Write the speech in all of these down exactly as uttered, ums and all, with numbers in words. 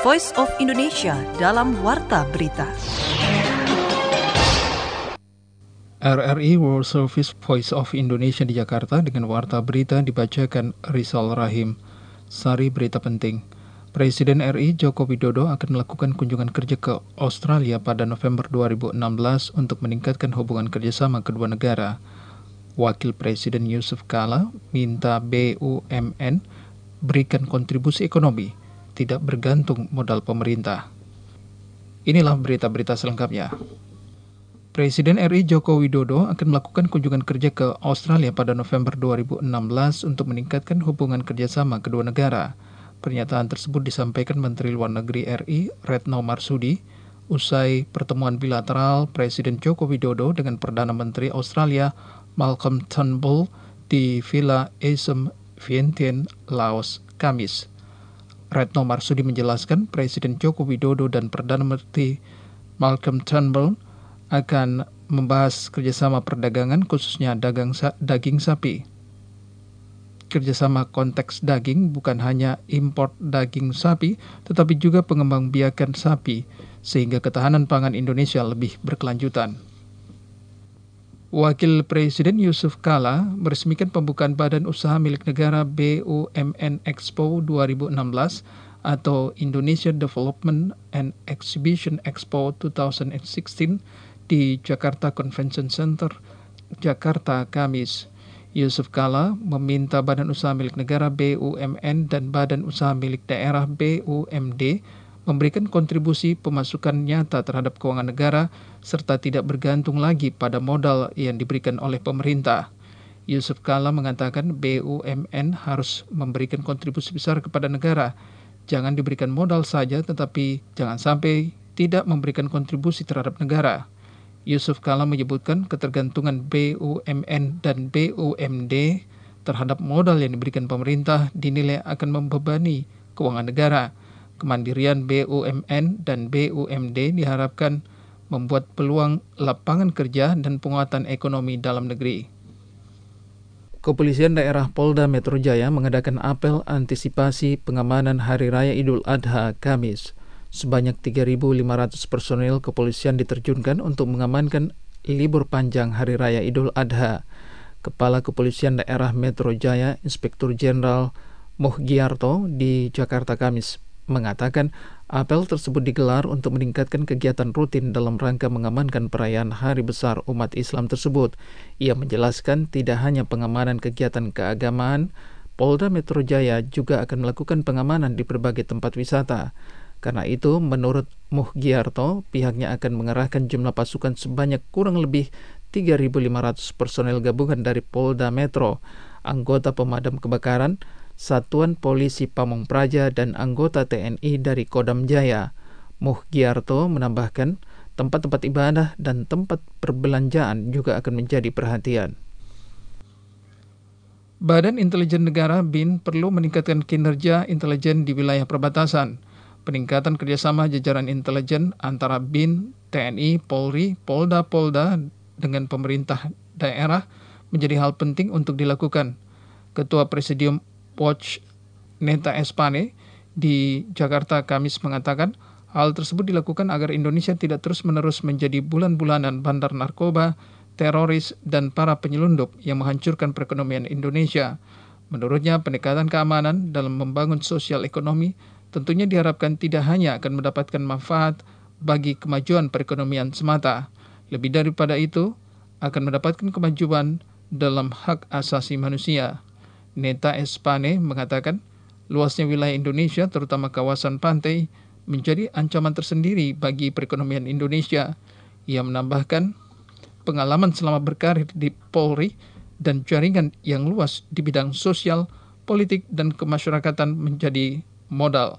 Voice of Indonesia dalam Warta Berita. R R I World Service Voice of Indonesia di Jakarta dengan Warta Berita dibacakan Rizal Rahim. Sari berita penting. Presiden R I Joko Widodo akan melakukan kunjungan kerja ke Australia pada November dua ribu enam belas untuk meningkatkan hubungan kerjasama kedua negara. Wakil Presiden Yusuf Kala minta B U M N berikan kontribusi ekonomi, tidak bergantung modal pemerintah. Inilah berita-berita selengkapnya. Presiden R I Joko Widodo akan melakukan kunjungan kerja ke Australia pada November dua ribu enam belas untuk meningkatkan hubungan kerjasama kedua negara. Pernyataan tersebut disampaikan Menteri Luar Negeri R I Retno Marsudi usai pertemuan bilateral Presiden Joko Widodo dengan Perdana Menteri Australia Malcolm Turnbull di Villa Asem Vientiane, Laos, Kamis. Retno Marsudi menjelaskan Presiden Joko Widodo dan Perdana Menteri Malcolm Turnbull akan membahas kerjasama perdagangan khususnya dagang sa- daging sapi. Kerjasama konteks daging bukan hanya import daging sapi, tetapi juga pengembangbiakan sapi, sehingga ketahanan pangan Indonesia lebih berkelanjutan. Wakil Presiden Yusuf Kala meresmikan pembukaan Badan Usaha Milik Negara B U M N Expo dua ribu enam belas atau Indonesia Development and Exhibition Expo dua ribu enam belas di Jakarta Convention Center, Jakarta, Kamis. Yusuf Kala meminta Badan Usaha Milik Negara B U M N dan Badan Usaha Milik Daerah B U M D memberikan kontribusi pemasukan nyata terhadap keuangan negara serta tidak bergantung lagi pada modal yang diberikan oleh pemerintah. Yusuf Kala mengatakan B U M N harus memberikan kontribusi besar kepada negara. Jangan diberikan modal saja tetapi jangan sampai tidak memberikan kontribusi terhadap negara. Yusuf Kala menyebutkan ketergantungan B U M N dan B U M D terhadap modal yang diberikan pemerintah dinilai akan membebani keuangan negara. Kemandirian B U M N dan B U M D diharapkan membuat peluang lapangan kerja dan penguatan ekonomi dalam negeri. Kepolisian Daerah Polda Metro Jaya mengadakan apel antisipasi pengamanan Hari Raya Idul Adha Kamis. Sebanyak tiga ribu lima ratus personel kepolisian diterjunkan untuk mengamankan libur panjang Hari Raya Idul Adha. Kepala Kepolisian Daerah Metro Jaya, Inspektur Jenderal Muhgiarto di Jakarta Kamis mengatakan apel tersebut digelar untuk meningkatkan kegiatan rutin dalam rangka mengamankan perayaan Hari Besar umat Islam tersebut. Ia menjelaskan tidak hanya pengamanan kegiatan keagamaan, Polda Metro Jaya juga akan melakukan pengamanan di berbagai tempat wisata. Karena itu, menurut Muhgiarto, pihaknya akan mengerahkan jumlah pasukan sebanyak kurang lebih tiga ribu lima ratus personel gabungan dari Polda Metro, anggota pemadam kebakaran, Satuan Polisi Pamong Praja, dan anggota T N I dari Kodam Jaya. Muhgiarto menambahkan, tempat-tempat ibadah dan tempat perbelanjaan juga akan menjadi perhatian. Badan Intelijen Negara B I N perlu meningkatkan kinerja intelijen di wilayah perbatasan. Peningkatan kerjasama jajaran intelijen antara B I N, T N I, Polri, Polda-Polda dengan pemerintah daerah menjadi hal penting untuk dilakukan. Ketua Presidium Watch Neta Espane di Jakarta Kamis mengatakan hal tersebut dilakukan agar Indonesia tidak terus-menerus menjadi bulan-bulanan bandar narkoba, teroris, dan para penyelundup yang menghancurkan perekonomian Indonesia. Menurutnya, pendekatan keamanan dalam membangun sosial ekonomi tentunya diharapkan tidak hanya akan mendapatkan manfaat bagi kemajuan perekonomian semata. Lebih daripada itu, akan mendapatkan kemajuan dalam hak asasi manusia. Neta Espane mengatakan, luasnya wilayah Indonesia, terutama kawasan pantai, menjadi ancaman tersendiri bagi perekonomian Indonesia. Ia menambahkan, pengalaman selama berkarir di Polri dan jaringan yang luas di bidang sosial, politik, dan kemasyarakatan menjadi modal.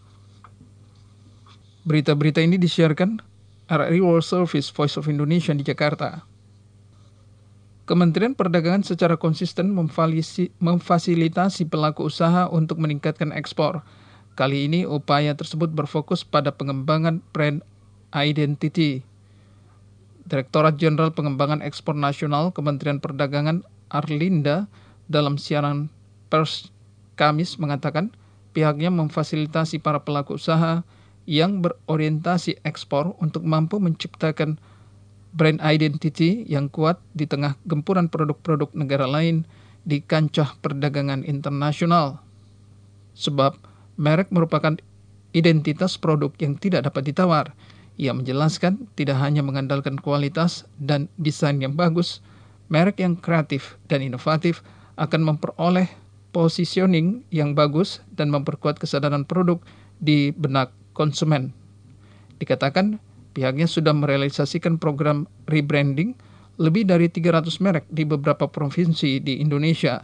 Berita-berita ini disiarkan R R I World Service Voice of Indonesia di Jakarta. Kementerian Perdagangan secara konsisten memfasilitasi pelaku usaha untuk meningkatkan ekspor. Kali ini upaya tersebut berfokus pada pengembangan brand identity. Direktorat Jenderal Pengembangan Ekspor Nasional Kementerian Perdagangan Arlinda dalam siaran pers Kamis mengatakan pihaknya memfasilitasi para pelaku usaha yang berorientasi ekspor untuk mampu menciptakan brand identity yang kuat di tengah gempuran produk-produk negara lain di kancah perdagangan internasional. Sebab merek merupakan identitas produk yang tidak dapat ditawar. Ia menjelaskan tidak hanya mengandalkan kualitas dan desain yang bagus, merek yang kreatif dan inovatif akan memperoleh positioning yang bagus dan memperkuat kesadaran produk di benak konsumen. Dikatakan pihaknya sudah merealisasikan program rebranding lebih dari tiga ratus merek di beberapa provinsi di Indonesia.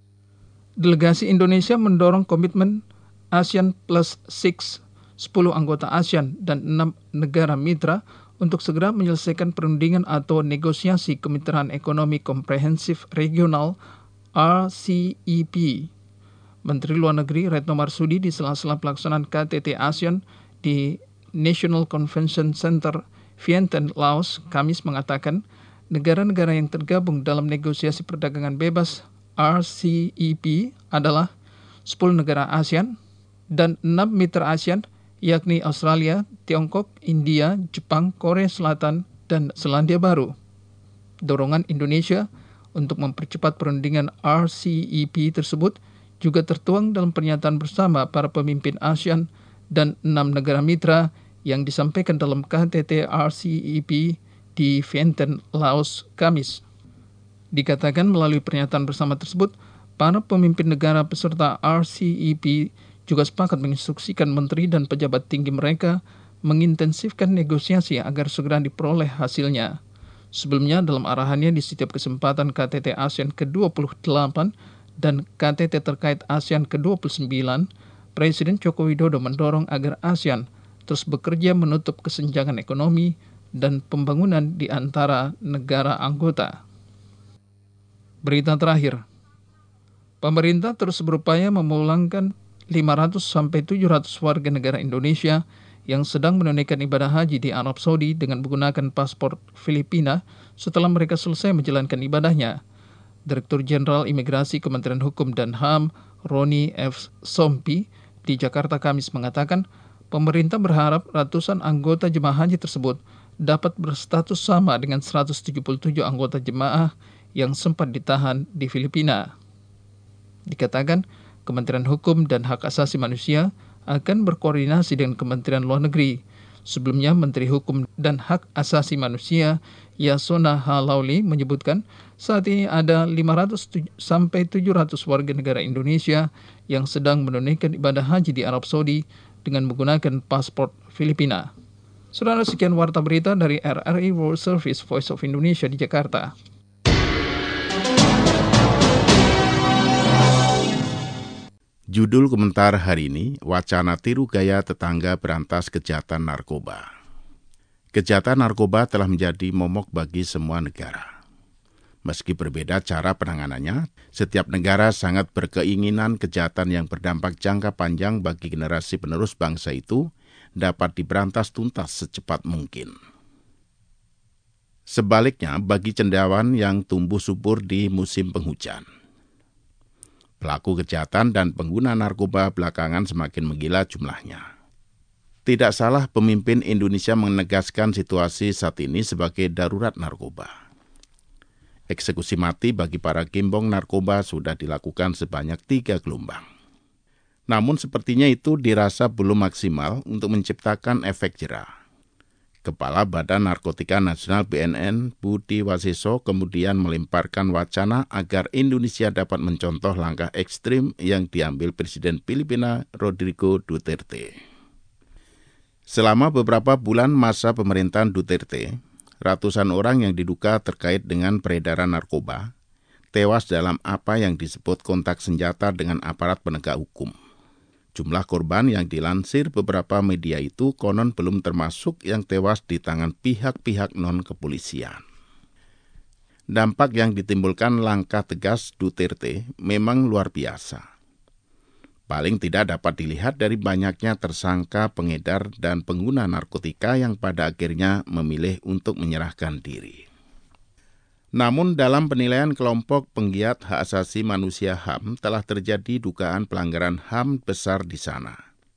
Delegasi Indonesia mendorong komitmen ASEAN Plus enam, sepuluh anggota ASEAN dan enam negara mitra untuk segera menyelesaikan perundingan atau negosiasi Kemitraan Ekonomi Komprehensif Regional R C E P. Menteri Luar Negeri Retno Marsudi di sela-sela pelaksanaan K T T ASEAN di National Convention Center Vientiane, Laos, Kamis mengatakan negara-negara yang tergabung dalam negosiasi perdagangan bebas R C E P adalah sepuluh negara ASEAN dan enam mitra ASEAN yakni Australia, Tiongkok, India, Jepang, Korea Selatan, dan Selandia Baru. Dorongan Indonesia untuk mempercepat perundingan R C E P tersebut juga tertuang dalam pernyataan bersama para pemimpin ASEAN dan enam negara mitra yang disampaikan dalam K T T R C E P di Vientiane, Laos, Kamis. Dikatakan melalui pernyataan bersama tersebut, para pemimpin negara peserta R C E P juga sepakat menginstruksikan menteri dan pejabat tinggi mereka mengintensifkan negosiasi agar segera diperoleh hasilnya. Sebelumnya dalam arahannya di setiap kesempatan K T T ASEAN ke dua puluh delapan dan K T T terkait ASEAN ke dua puluh sembilan, Presiden Joko Widodo mendorong agar ASEAN terus bekerja menutup kesenjangan ekonomi dan pembangunan di antara negara anggota. Berita terakhir, pemerintah terus berupaya memulangkan lima ratus sampai tujuh ratus warga negara Indonesia yang sedang menunaikan ibadah haji di Arab Saudi dengan menggunakan paspor Filipina setelah mereka selesai menjalankan ibadahnya. Direktur Jenderal Imigrasi Kementerian Hukum dan H A M, Roni F. Sompi, di Jakarta Kamis mengatakan, pemerintah berharap ratusan anggota jemaah haji tersebut dapat berstatus sama dengan seratus tujuh puluh tujuh anggota jemaah yang sempat ditahan di Filipina. Dikatakan, Kementerian Hukum dan Hak Asasi Manusia akan berkoordinasi dengan Kementerian Luar Negeri. Sebelumnya, Menteri Hukum dan Hak Asasi Manusia Yasona Halauli menyebutkan saat ini ada lima ratus sampai tujuh ratus warga negara Indonesia yang sedang menunaikan ibadah haji di Arab Saudi dengan menggunakan paspor Filipina. Saudara, sekian warta berita dari R R I World Service Voice of Indonesia di Jakarta. Judul komentar hari ini, wacana tiru gaya tetangga berantas kejahatan narkoba. Kejahatan narkoba telah menjadi momok bagi semua negara. Meski berbeda cara penanganannya, setiap negara sangat berkeinginan kejahatan yang berdampak jangka panjang bagi generasi penerus bangsa itu dapat diberantas tuntas secepat mungkin. Sebaliknya, bagi cendewan yang tumbuh subur di musim penghujan, pelaku kejahatan dan pengguna narkoba belakangan semakin menggila jumlahnya. Tidak salah pemimpin Indonesia menegaskan situasi saat ini sebagai darurat narkoba. Eksekusi mati bagi para gembong narkoba sudah dilakukan sebanyak tiga gelombang. Namun sepertinya itu dirasa belum maksimal untuk menciptakan efek jera. Kepala Badan Narkotika Nasional B N N, Budi Waseso, kemudian melemparkan wacana agar Indonesia dapat mencontoh langkah ekstrim yang diambil Presiden Filipina Rodrigo Duterte. Selama beberapa bulan masa pemerintahan Duterte, ratusan orang yang diduga terkait dengan peredaran narkoba tewas dalam apa yang disebut kontak senjata dengan aparat penegak hukum. Jumlah korban yang dilansir beberapa media itu konon belum termasuk yang tewas di tangan pihak-pihak non-kepolisian. Dampak yang ditimbulkan langkah tegas Duterte memang luar biasa. Paling tidak dapat dilihat dari banyaknya tersangka pengedar dan pengguna narkotika yang pada akhirnya memilih untuk menyerahkan diri. Namun dalam penilaian kelompok penggiat hak asasi manusia H A M telah terjadi dugaan pelanggaran H A M besar di sana.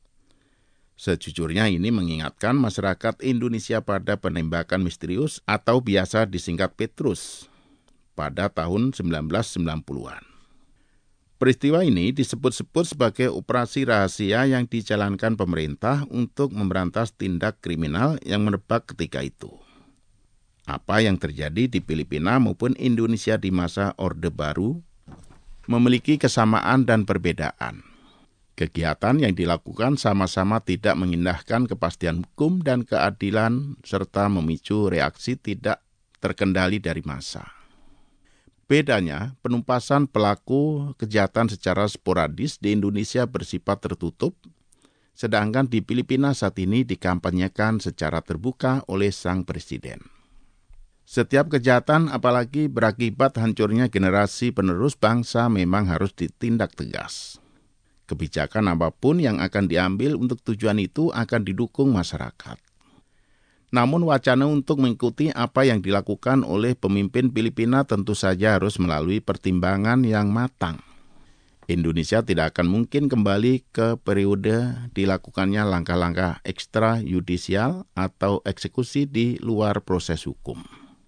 Sejujurnya ini mengingatkan masyarakat Indonesia pada penembakan misterius atau biasa disingkat Petrus pada tahun sembilan belas sembilan puluhan. Peristiwa ini disebut-sebut sebagai operasi rahasia yang dijalankan pemerintah untuk memberantas tindak kriminal yang merebak ketika itu. Apa yang terjadi di Filipina maupun Indonesia di masa Orde Baru memiliki kesamaan dan perbedaan. Kegiatan yang dilakukan sama-sama tidak mengindahkan kepastian hukum dan keadilan serta memicu reaksi tidak terkendali dari massa. Bedanya, penumpasan pelaku kejahatan secara sporadis di Indonesia bersifat tertutup, sedangkan di Filipina saat ini dikampanyekan secara terbuka oleh sang presiden. Setiap kejahatan, apalagi berakibat hancurnya generasi penerus bangsa, memang harus ditindak tegas. Kebijakan apapun yang akan diambil untuk tujuan itu akan didukung masyarakat. Namun wacana untuk mengikuti apa yang dilakukan oleh pemimpin Filipina tentu saja harus melalui pertimbangan yang matang. Indonesia tidak akan mungkin kembali ke periode dilakukannya langkah-langkah ekstrayudisial atau eksekusi di luar proses hukum.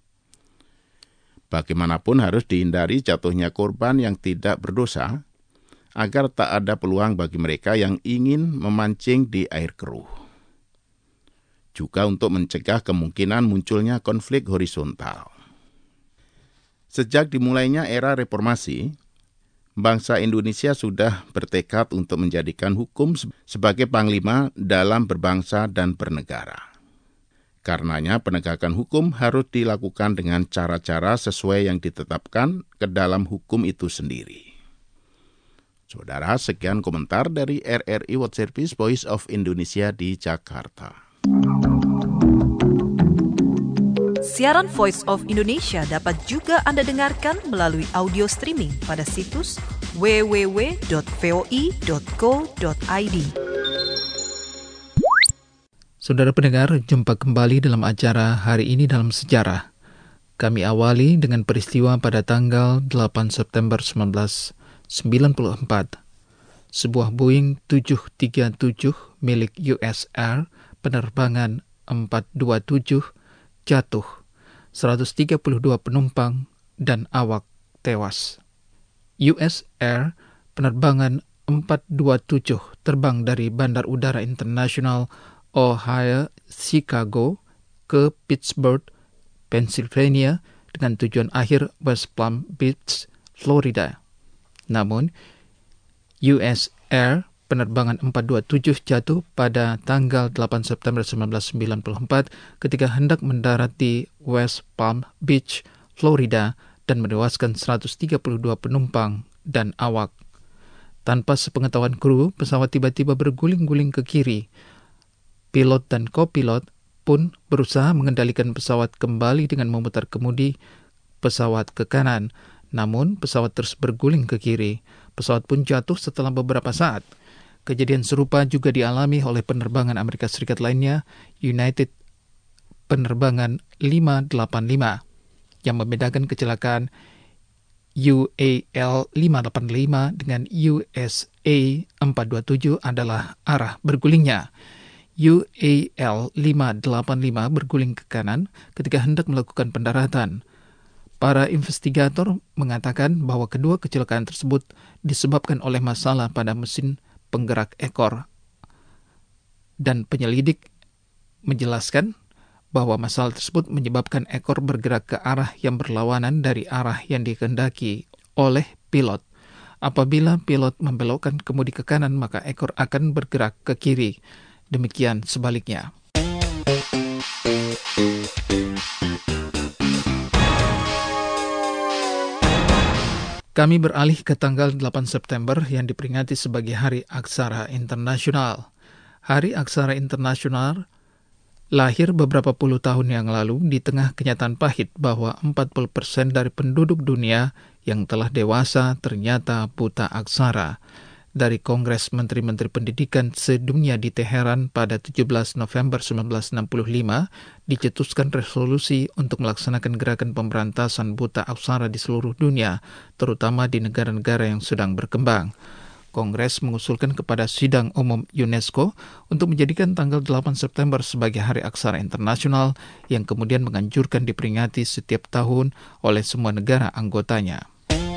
Bagaimanapun harus dihindari jatuhnya korban yang tidak berdosa, agar tak ada peluang bagi mereka yang ingin memancing di air keruh. Juga untuk mencegah kemungkinan munculnya konflik horizontal. Sejak dimulainya era reformasi, bangsa Indonesia sudah bertekad untuk menjadikan hukum sebagai panglima dalam berbangsa dan bernegara. Karenanya penegakan hukum harus dilakukan dengan cara-cara sesuai yang ditetapkan ke dalam hukum itu sendiri. Saudara, sekian komentar dari R R I World Service Voice of Indonesia di Jakarta. Siaran Voice of Indonesia dapat juga Anda dengarkan melalui audio streaming pada situs w w w dot voi dot co dot i d. Saudara pendengar, jumpa kembali dalam acara Hari Ini Dalam Sejarah. Kami awali dengan peristiwa pada tanggal delapan September seribu sembilan ratus sembilan puluh empat. Sebuah Boeing tujuh tiga tujuh milik U S Air penerbangan empat dua tujuh jatuh, seratus tiga puluh dua penumpang dan awak tewas. U S Air penerbangan empat dua tujuh terbang dari Bandar Udara Internasional Ohio Chicago ke Pittsburgh, Pennsylvania dengan tujuan akhir West Palm Beach, Florida. Namun, U S Air penerbangan empat dua tujuh jatuh pada tanggal delapan September seribu sembilan ratus sembilan puluh empat ketika hendak mendarat di West Palm Beach, Florida dan menewaskan seratus tiga puluh dua penumpang dan awak. Tanpa sepengetahuan kru, pesawat tiba-tiba berguling-guling ke kiri. Pilot dan kopilot pun berusaha mengendalikan pesawat kembali dengan memutar kemudi pesawat ke kanan. Namun, pesawat terus berguling ke kiri. Pesawat pun jatuh setelah beberapa saat. Kejadian serupa juga dialami oleh penerbangan Amerika Serikat lainnya, United Penerbangan lima delapan lima. Yang membedakan kecelakaan U A L lima delapan lima dengan U S A empat dua tujuh adalah arah bergulingnya. U A L lima delapan lima berguling ke kanan ketika hendak melakukan pendaratan. Para investigator mengatakan bahwa kedua kecelakaan tersebut disebabkan oleh masalah pada mesin penggerak ekor. Dan penyelidik menjelaskan bahwa masalah tersebut menyebabkan ekor bergerak ke arah yang berlawanan dari arah yang dikehendaki oleh pilot. Apabila pilot membelokkan kemudi ke kanan, maka ekor akan bergerak ke kiri. Demikian sebaliknya. Kami beralih ke tanggal delapan September yang diperingati sebagai Hari Aksara Internasional. Hari Aksara Internasional lahir beberapa puluh tahun yang lalu di tengah kenyataan pahit bahwa empat puluh persen dari penduduk dunia yang telah dewasa ternyata buta aksara. dari Kongres Menteri-Menteri Pendidikan sedunia di Teheran pada tujuh belas November seribu sembilan ratus enam puluh lima dicetuskan resolusi untuk melaksanakan gerakan pemberantasan buta aksara di seluruh dunia, terutama di negara-negara yang sedang berkembang. Kongres mengusulkan kepada Sidang Umum UNESCO untuk menjadikan tanggal delapan September sebagai Hari Aksara Internasional yang kemudian menganjurkan diperingati setiap tahun oleh semua negara anggotanya.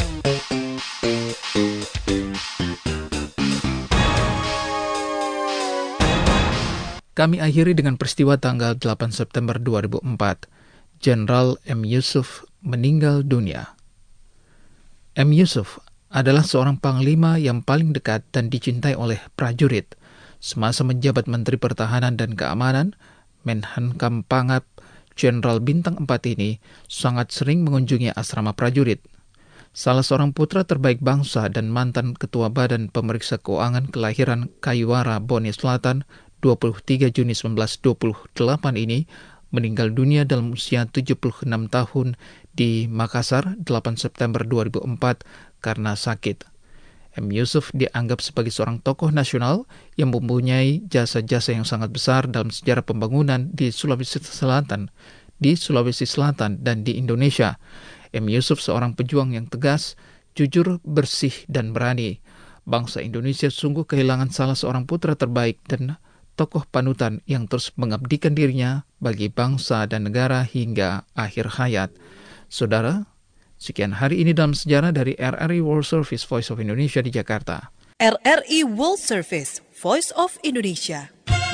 Kami akhiri dengan peristiwa tanggal delapan September dua ribu empat. Jenderal M. Yusuf meninggal dunia. M. Yusuf adalah seorang panglima yang paling dekat dan dicintai oleh prajurit. Semasa menjabat Menteri Pertahanan dan Keamanan, Menhankam Pangap, Jenderal Bintang empat ini sangat sering mengunjungi asrama prajurit. Salah seorang putra terbaik bangsa dan mantan Ketua Badan Pemeriksa Keuangan kelahiran Kayuara, Bone Selatan, dua puluh tiga Juni seribu sembilan ratus dua puluh delapan ini meninggal dunia dalam usia tujuh puluh enam tahun di Makassar delapan September dua ribu empat karena sakit. M. Yusuf dianggap sebagai seorang tokoh nasional yang mempunyai jasa-jasa yang sangat besar dalam sejarah pembangunan di Sulawesi Selatan, di Sulawesi Selatan dan di Indonesia. M. Yusuf seorang pejuang yang tegas, jujur, bersih, dan berani. Bangsa Indonesia sungguh kehilangan salah seorang putra terbaik dan tokoh panutan yang terus mengabdikan dirinya bagi bangsa dan negara hingga akhir hayat. Saudara, sekian hari ini dalam sejarah dari R R I World Service Voice of Indonesia di Jakarta. R R I World Service Voice of Indonesia.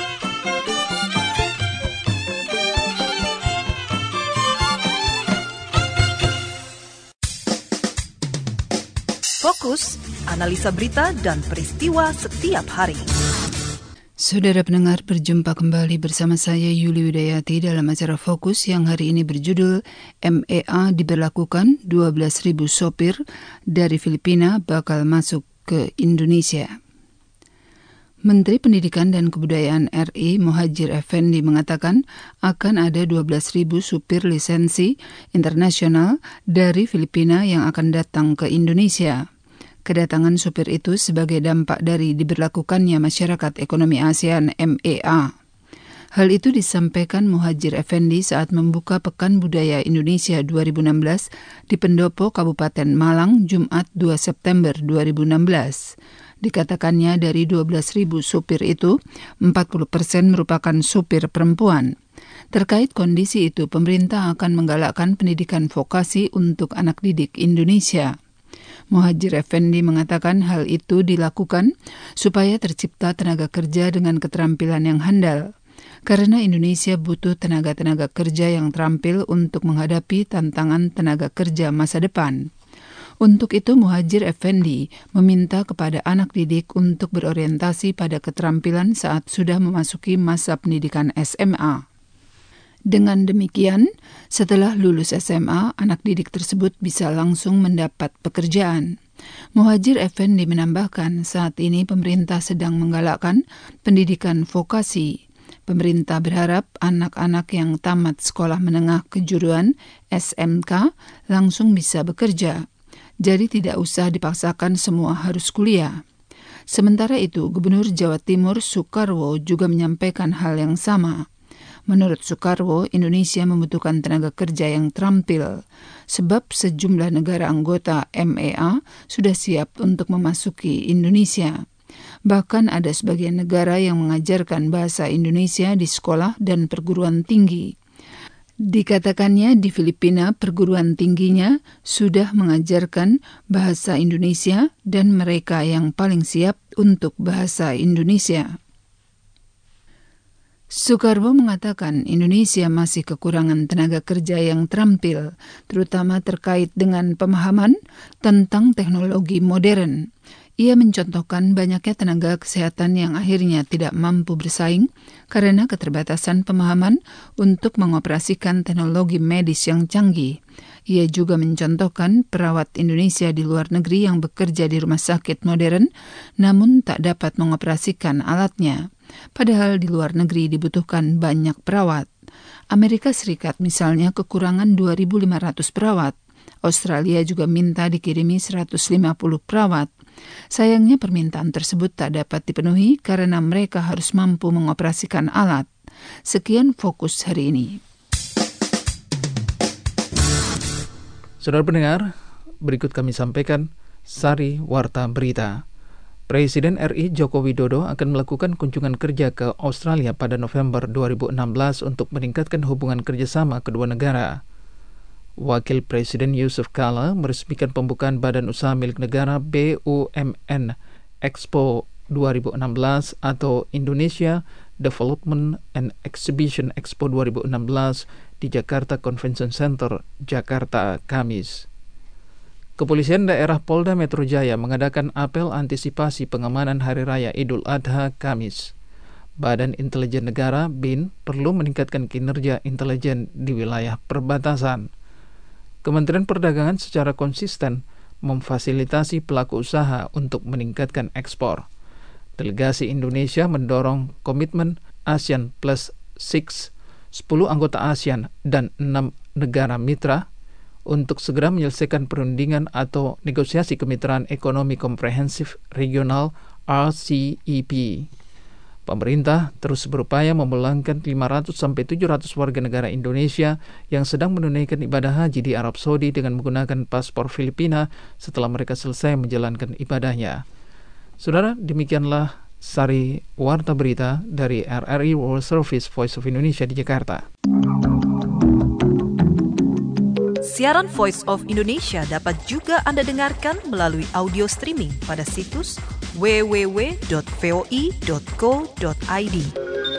Fokus, analisa berita dan peristiwa setiap hari. Saudara pendengar, berjumpa kembali bersama saya Yuli Widayati dalam acara Fokus yang hari ini berjudul M E A diberlakukan, dua belas ribu sopir dari Filipina bakal masuk ke Indonesia. Menteri Pendidikan dan Kebudayaan R I Muhadjir Effendi mengatakan akan ada dua belas ribu supir lisensi internasional dari Filipina yang akan datang ke Indonesia. Kedatangan supir itu sebagai dampak dari diberlakukannya Masyarakat Ekonomi ASEAN M E A. Hal itu disampaikan Muhadjir Effendi saat membuka Pekan Budaya Indonesia dua ribu enam belas di Pendopo, Kabupaten Malang, Jumat dua September dua ribu enam belas. Dikatakannya dari dua belas ribu supir itu, empat puluh persen merupakan supir perempuan. Terkait kondisi itu, pemerintah akan menggalakkan pendidikan vokasi untuk anak didik Indonesia. Muhadjir Effendi mengatakan hal itu dilakukan supaya tercipta tenaga kerja dengan keterampilan yang handal. Karena Indonesia butuh tenaga-tenaga kerja yang terampil untuk menghadapi tantangan tenaga kerja masa depan. Untuk itu, Muhadjir Effendi meminta kepada anak didik untuk berorientasi pada keterampilan saat sudah memasuki masa pendidikan S M A. Dengan demikian, setelah lulus S M A, anak didik tersebut bisa langsung mendapat pekerjaan. Muhadjir Effendi menambahkan saat ini pemerintah sedang menggalakkan pendidikan vokasi. Pemerintah berharap anak-anak yang tamat sekolah menengah kejuruan S M K langsung bisa bekerja. Jadi tidak usah dipaksakan semua harus kuliah. Sementara itu, Gubernur Jawa Timur Soekarwo juga menyampaikan hal yang sama. Menurut Soekarwo, Indonesia membutuhkan tenaga kerja yang terampil, sebab sejumlah negara anggota M E A sudah siap untuk memasuki Indonesia. Bahkan ada sebagian negara yang mengajarkan bahasa Indonesia di sekolah dan perguruan tinggi. Dikatakannya di Filipina perguruan tingginya sudah mengajarkan bahasa Indonesia dan mereka yang paling siap untuk bahasa Indonesia. Soekarwo mengatakan Indonesia masih kekurangan tenaga kerja yang terampil, terutama terkait dengan pemahaman tentang teknologi modern. Ia mencontohkan banyaknya tenaga kesehatan yang akhirnya tidak mampu bersaing karena keterbatasan pemahaman untuk mengoperasikan teknologi medis yang canggih. Ia juga mencontohkan perawat Indonesia di luar negeri yang bekerja di rumah sakit modern namun tak dapat mengoperasikan alatnya. Padahal di luar negeri dibutuhkan banyak perawat. Amerika Serikat misalnya kekurangan dua ribu lima ratus perawat. Australia juga minta dikirimi seratus lima puluh perawat. Sayangnya permintaan tersebut tak dapat dipenuhi karena mereka harus mampu mengoperasikan alat. Sekian Fokus hari ini. Saudara pendengar, berikut kami sampaikan Sari Warta Berita. Presiden R I Joko Widodo akan melakukan kunjungan kerja ke Australia pada November dua ribu enam belas untuk meningkatkan hubungan kerjasama kedua negara. Wakil Presiden Yusuf Kala meresmikan pembukaan Badan Usaha Milik Negara B U M N Expo dua ribu enam belas atau Indonesia Development and Exhibition Expo dua ribu enam belas di Jakarta Convention Center, Jakarta, Kamis. Kepolisian Daerah Polda Metro Jaya mengadakan apel antisipasi pengamanan Hari Raya Idul Adha Kamis. Badan Intelijen Negara B I N perlu meningkatkan kinerja intelijen di wilayah perbatasan. Kementerian Perdagangan secara konsisten memfasilitasi pelaku usaha untuk meningkatkan ekspor. Delegasi Indonesia mendorong komitmen ASEAN Plus enam, sepuluh anggota ASEAN dan enam negara mitra untuk segera menyelesaikan perundingan atau negosiasi kemitraan ekonomi komprehensif regional R C E P. Pemerintah terus berupaya memulangkan lima ratus sampai tujuh ratus warga negara Indonesia yang sedang menunaikan ibadah haji di Arab Saudi dengan menggunakan paspor Filipina setelah mereka selesai menjalankan ibadahnya. Saudara, demikianlah Sari Warta Berita dari R R I World Service Voice of Indonesia di Jakarta. Siaran Voice of Indonesia dapat juga Anda dengarkan melalui audio streaming pada situs w w w dot voi dot co dot i d.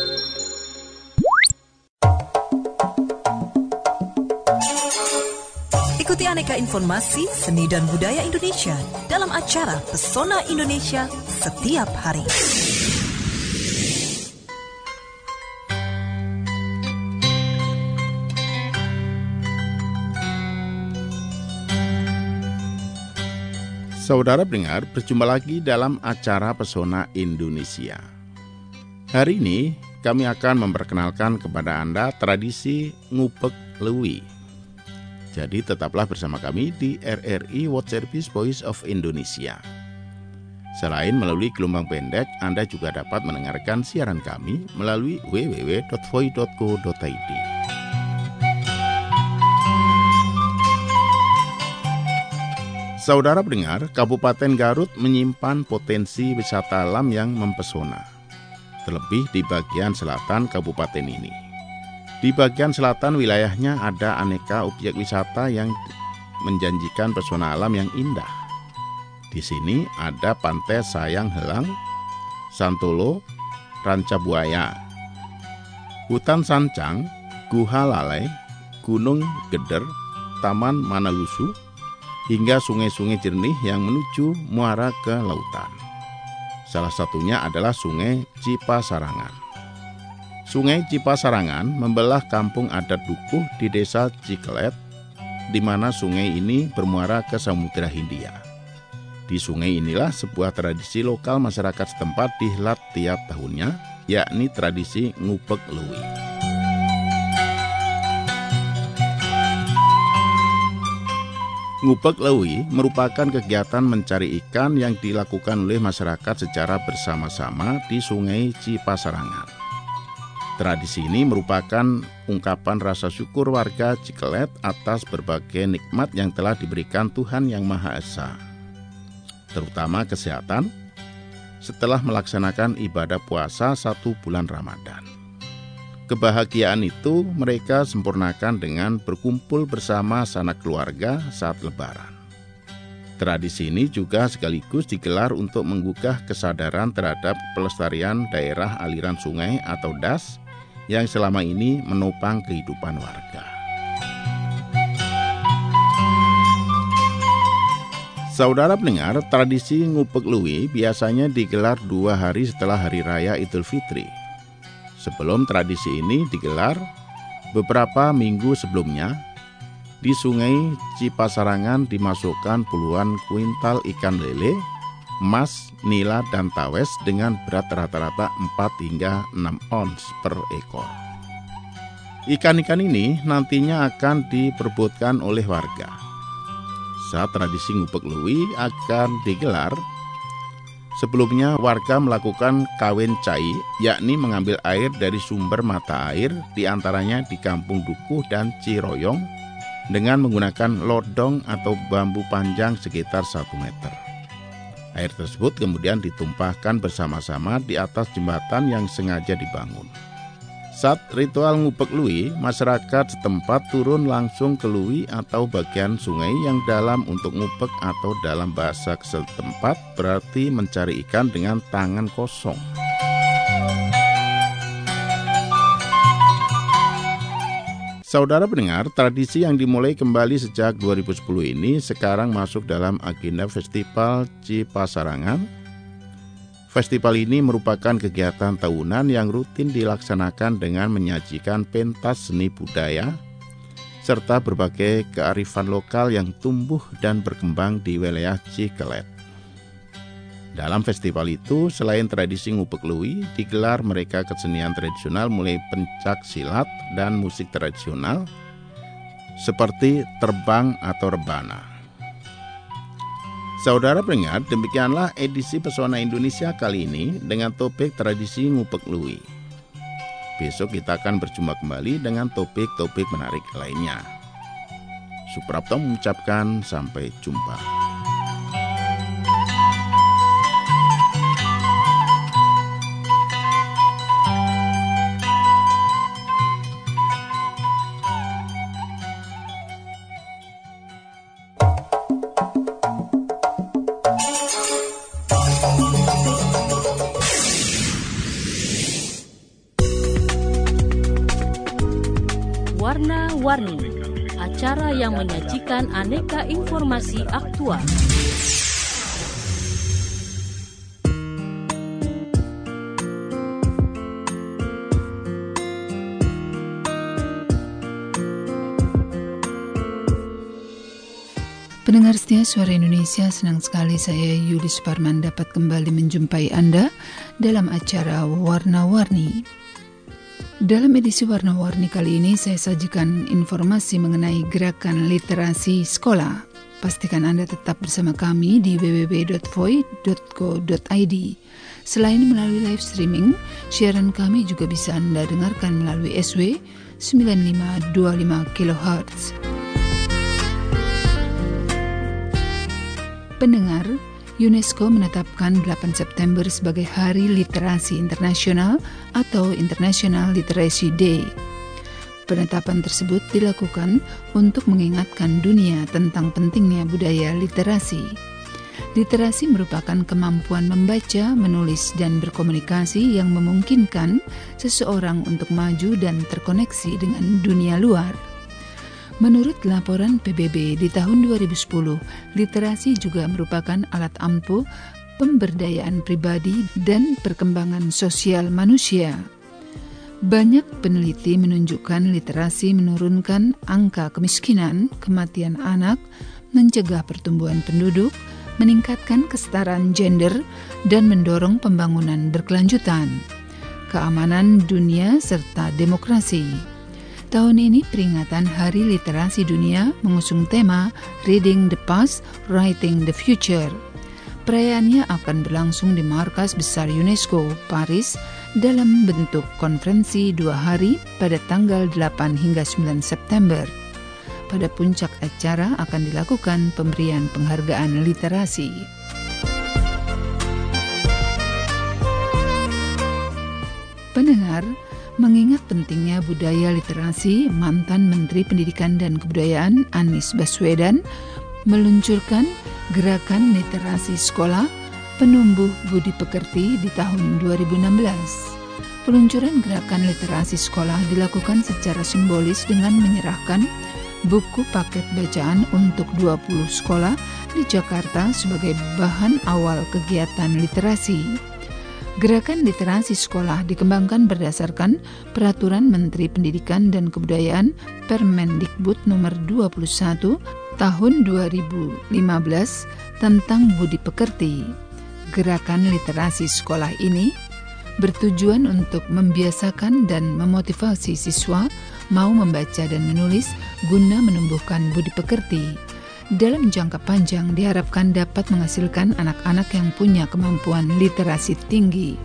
Ikuti aneka informasi seni dan budaya Indonesia dalam acara Pesona Indonesia setiap hari. Saudara pendengar, berjumpa lagi dalam acara Pesona Indonesia. Hari ini kami akan memperkenalkan kepada Anda tradisi ngupek lewi. Jadi tetaplah bersama kami di R R I World Service Voice of Indonesia. Selain melalui gelombang pendek, Anda juga dapat mendengarkan siaran kami melalui w w w dot voi dot co dot i d. Saudara pendengar, Kabupaten Garut menyimpan potensi wisata alam yang mempesona, terlebih di bagian selatan kabupaten ini. Di bagian selatan wilayahnya ada aneka objek wisata yang menjanjikan pesona alam yang indah. Di sini ada Pantai Sayang Helang, Santolo, Ranca Buaya, Hutan Sancang, Guha Lalai, Gunung Geder, Taman Manalusu, hingga sungai-sungai jernih yang menuju muara ke lautan. Salah satunya adalah Sungai Cipasarangan. Sungai Cipasarangan membelah kampung adat Dukuh di desa Cikelet, di mana sungai ini bermuara ke Samudra Hindia. Di sungai inilah sebuah tradisi lokal masyarakat setempat dihelat tiap tahunnya, yakni tradisi ngupek lewi. Ngupek lewi merupakan kegiatan mencari ikan yang dilakukan oleh masyarakat secara bersama-sama di Sungai Cipasarangan. Tradisi ini merupakan ungkapan rasa syukur warga Cikelet atas berbagai nikmat yang telah diberikan Tuhan Yang Maha Esa, terutama kesehatan, setelah melaksanakan ibadah puasa satu bulan Ramadan. Kebahagiaan itu mereka sempurnakan dengan berkumpul bersama sanak keluarga saat Lebaran. Tradisi ini juga sekaligus digelar untuk menggugah kesadaran terhadap pelestarian daerah aliran sungai atau D A S yang selama ini menopang kehidupan warga. Saudara pendengar, tradisi ngupek lewi biasanya digelar dua hari setelah Hari Raya Idul Fitri. Sebelum tradisi ini digelar, beberapa minggu sebelumnya, di Sungai Cipasarangan dimasukkan puluhan kuintal ikan lele, emas, nila, dan tawes dengan berat rata-rata empat hingga enam ons per ekor. Ikan-ikan ini nantinya akan diperebutkan oleh warga. Saat tradisi ngupek lewi akan digelar, Sebelumnya warga melakukan kawin cai, yakni mengambil air dari sumber mata air, diantaranya di Kampung Dukuh dan Ciroyong, dengan menggunakan lodong atau bambu panjang sekitar satu meter. Air tersebut kemudian ditumpahkan bersama-sama di atas jembatan yang sengaja dibangun. Saat ritual ngupek lui, masyarakat setempat turun langsung ke lui atau bagian sungai yang dalam untuk ngupek, atau dalam bahasa setempat berarti mencari ikan dengan tangan kosong. Saudara pendengar, tradisi yang dimulai kembali sejak dua ribu sepuluh ini sekarang masuk dalam agenda Festival Cipasarangan. Festival ini merupakan kegiatan tahunan yang rutin dilaksanakan dengan menyajikan pentas seni budaya serta berbagai kearifan lokal yang tumbuh dan berkembang di wilayah Cikelet. Dalam festival itu, selain tradisi ngupek lui, digelar mereka kesenian tradisional mulai pencak silat dan musik tradisional seperti terbang atau rebana. Saudara pendengar, demikianlah edisi Pesona Indonesia kali ini dengan topik tradisi ngupek lui. Besok kita akan berjumpa kembali dengan topik-topik menarik lainnya. Suprapto mengucapkan sampai jumpa. Warna-Warni, acara yang menyajikan aneka informasi aktual. Pendengar setia Suara Indonesia, senang sekali saya Yuli Suparman dapat kembali menjumpai Anda dalam acara Warna-Warni. Dalam edisi Warna-Warni kali ini saya sajikan informasi mengenai gerakan literasi sekolah. Pastikan Anda tetap bersama kami di w w w dot voi dot co dot i d. Selain melalui live streaming, siaran kami juga bisa Anda dengarkan melalui S W sembilan lima dua lima kilohertz. Pendengar, UNESCO menetapkan delapan September sebagai Hari Literasi Internasional atau International Literacy Day. Penetapan tersebut dilakukan untuk mengingatkan dunia tentang pentingnya budaya literasi. Literasi merupakan kemampuan membaca, menulis, dan berkomunikasi yang memungkinkan seseorang untuk maju dan terkoneksi dengan dunia luar. Menurut laporan P B B di tahun dua ribu sepuluh, literasi juga merupakan alat ampuh pemberdayaan pribadi dan perkembangan sosial manusia. Banyak peneliti menunjukkan literasi menurunkan angka kemiskinan, kematian anak, mencegah pertumbuhan penduduk, meningkatkan kesetaraan gender, dan mendorong pembangunan berkelanjutan, keamanan dunia, serta demokrasi. Tahun ini peringatan Hari Literasi Dunia mengusung tema Reading the Past, Writing the Future. Perayaannya akan berlangsung di Markas Besar UNESCO, Paris, dalam bentuk konferensi dua hari pada tanggal delapan hingga sembilan September. Pada puncak acara akan dilakukan pemberian penghargaan literasi. Pendengar, mengingat pentingnya budaya literasi, mantan Menteri Pendidikan dan Kebudayaan Anies Baswedan meluncurkan Gerakan Literasi Sekolah Penumbuh Budi Pekerti di tahun dua ribu enam belas. Peluncuran Gerakan Literasi Sekolah dilakukan secara simbolis dengan menyerahkan buku paket bacaan untuk dua puluh sekolah di Jakarta sebagai bahan awal kegiatan literasi. Gerakan Literasi Sekolah dikembangkan berdasarkan Peraturan Menteri Pendidikan dan Kebudayaan Permendikbud nomor dua puluh satu tahun dua ribu lima belas tentang budi pekerti. Gerakan Literasi Sekolah ini bertujuan untuk membiasakan dan memotivasi siswa mau membaca dan menulis guna menumbuhkan budi pekerti. dalam jangka panjang diharapkan dapat menghasilkan anak-anak yang punya kemampuan literasi tinggi.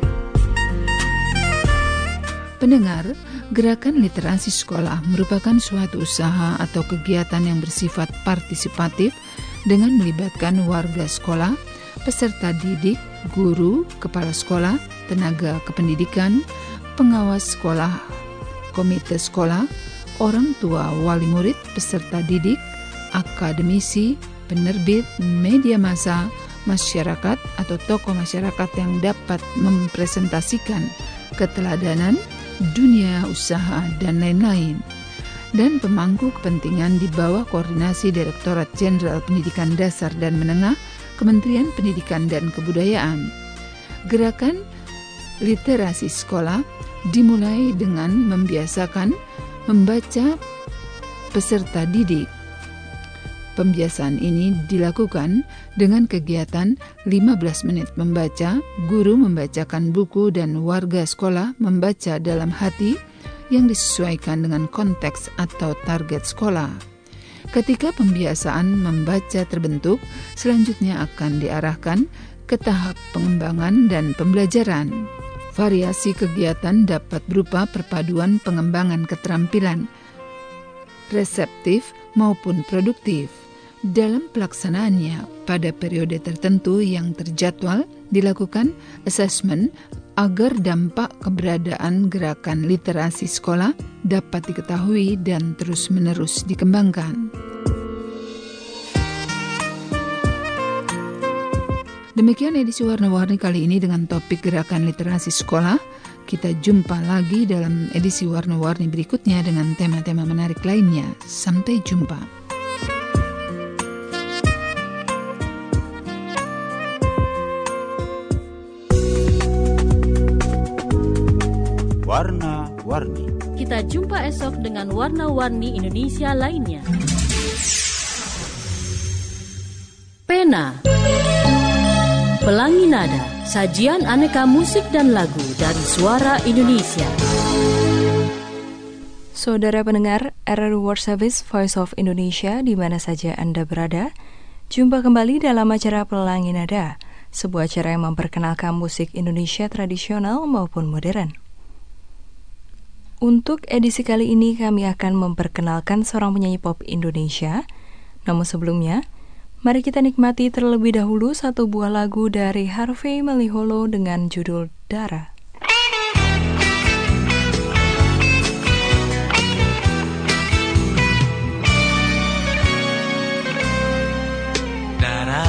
Pendengar, gerakan literasi sekolah merupakan suatu usaha atau kegiatan yang bersifat partisipatif dengan melibatkan warga sekolah, peserta didik, guru, kepala sekolah, tenaga kependidikan, pengawas sekolah, komite sekolah, orang tua wali murid, peserta didik, akademisi, penerbit, media massa, masyarakat atau tokoh masyarakat yang dapat mempresentasikan keteladanan, dunia usaha, dan lain-lain. Dan pemangku kepentingan di bawah koordinasi Direktorat Jenderal Pendidikan Dasar dan Menengah, Kementerian Pendidikan dan Kebudayaan. Gerakan literasi sekolah dimulai dengan membiasakan membaca peserta didik. Pembiasaan ini dilakukan dengan kegiatan lima belas menit membaca, guru membacakan buku dan warga sekolah membaca dalam hati yang disesuaikan dengan konteks atau target sekolah. Ketika pembiasaan membaca terbentuk, selanjutnya akan diarahkan ke tahap pengembangan dan pembelajaran. Variasi kegiatan dapat berupa perpaduan pengembangan keterampilan reseptif maupun produktif. Dalam pelaksanaannya, pada periode tertentu yang terjadwal dilakukan asesmen agar dampak keberadaan gerakan literasi sekolah dapat diketahui dan terus-menerus dikembangkan. Demikian edisi Warna-Warni kali ini dengan topik gerakan literasi sekolah. Kita jumpa lagi dalam edisi Warna-Warni berikutnya dengan tema-tema menarik lainnya. Sampai jumpa. Warna-Warni. Kita jumpa esok dengan Warna-Warni Indonesia lainnya. Pena, Pelangi Nada, sajian aneka musik dan lagu dari suara Indonesia. Saudara pendengar R R U World Service Voice of Indonesia di mana saja Anda berada, jumpa kembali dalam acara Pelangi Nada, sebuah acara yang memperkenalkan musik Indonesia tradisional maupun modern. Untuk edisi kali ini kami akan memperkenalkan seorang penyanyi pop Indonesia. Namun sebelumnya, mari kita nikmati terlebih dahulu satu buah lagu dari Harvey Maliholo dengan judul Dara. Dara,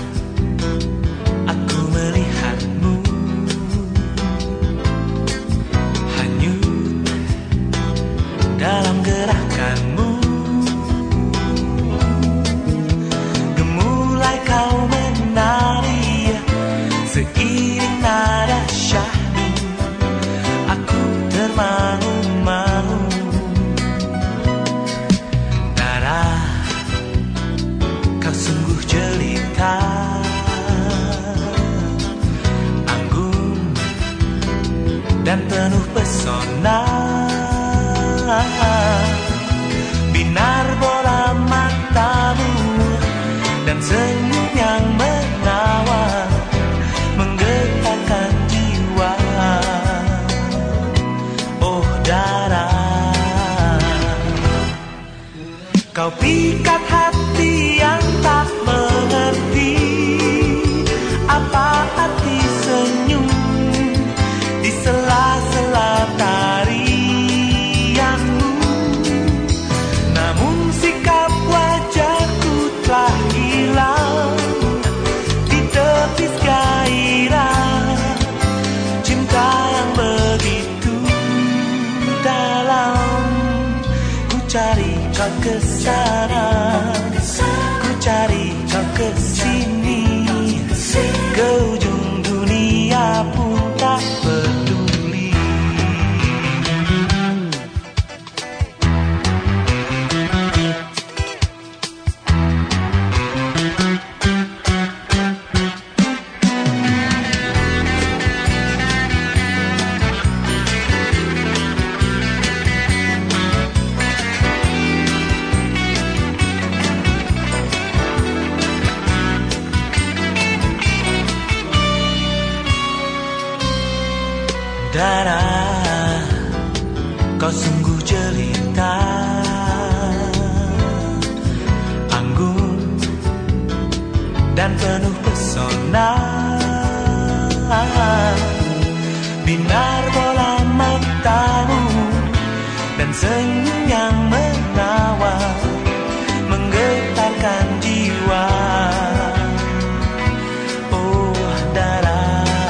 aku melihatmu hanyut dalam gerakanmu. Kau menari seiring nada syahdu, aku termangu-mangu. Dara, kau sungguh jelita, anggun dan penuh pesona. Binar bola matamu dan senyum yang menawan menggetarkan jiwa. Oh Dara, kau pikat hati yang tak mengerti apa arti senyum di sela-sela tarianmu. Namun sikap wajahku telah hilang di tepis gairah cinta yang begitu dalam. Ku cari kau kesana, ku cari kau kesini, ke ujung dunia pun tak peduli. Dara, kau sungguh jelita, anggun dan penuh pesona. Binar bola matamu dan senyum yang menawan menggetarkan jiwa. Oh Dara,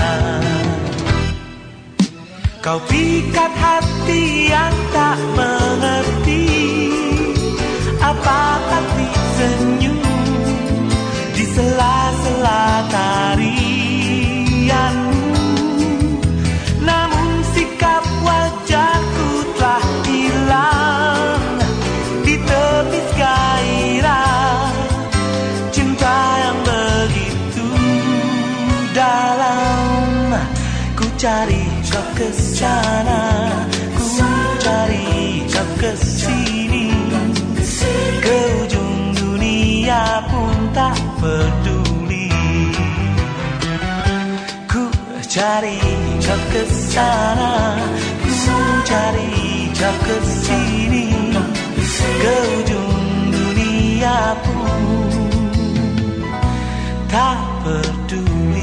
kau pikat hati yang tak mengerti apa arti senyum di sela-sela tarianmu. Namun sikap wajahku telah hilang di tepis gairah cinta yang begitu dalam. Ku cari kau ke sana, ku cari kau ke sini, ke ujung dunia pun tak peduli. Ku cari kau ke sana, ku cari kau ke sini, ke ujung dunia pun tak peduli.